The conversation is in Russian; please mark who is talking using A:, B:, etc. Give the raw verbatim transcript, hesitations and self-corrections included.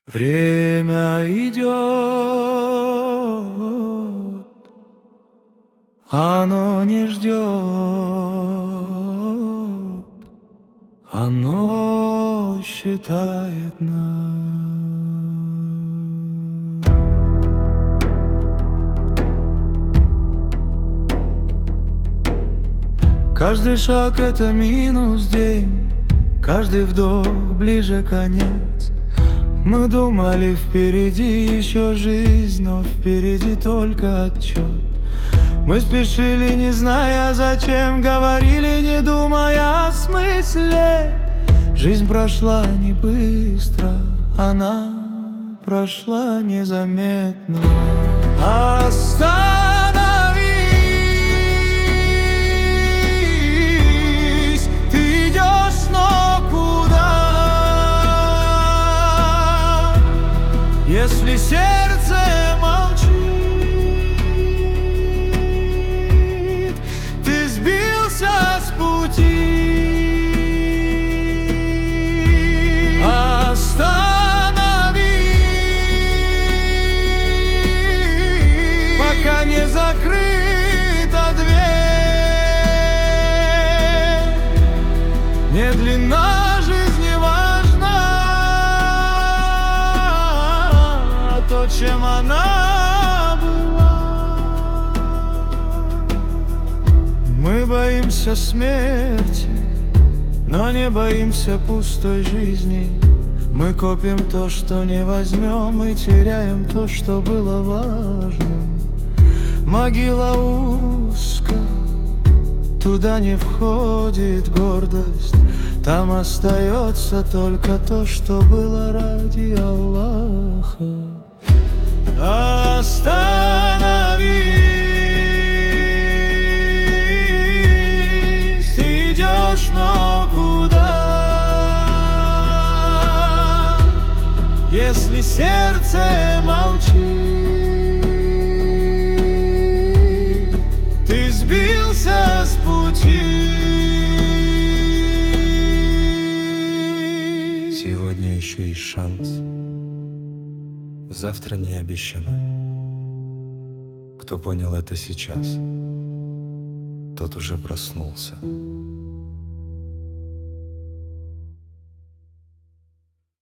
A: Время идет, оно не ждет, оно считает нас. Каждый шаг — это минус день, каждый вдох ближе конец. Мы думали, впереди еще жизнь, но впереди только отчет. Мы спешили, не зная зачем, говорили, не думая о смысле. Жизнь прошла не быстро, она прошла незаметно. Остановись, ты идешь, но куда? Если сердце молчит, ты сбился с пути. Остановись, пока не закрыта дверь. Не длина жизни важна, а то, чем она была. Мы боимся смерти, но не боимся пустой жизни. Мы копим то, что не возьмем, и теряем то, что было важным. Могила узка, туда не входит гордость. Там остается только то, что было ради Аллаха. Остановись, ты идешь, но куда? Если сердце молчит, ты сбился с пути.
B: Сегодня еще есть шанс, завтра не обещано. Кто понял это сейчас, тот уже проснулся.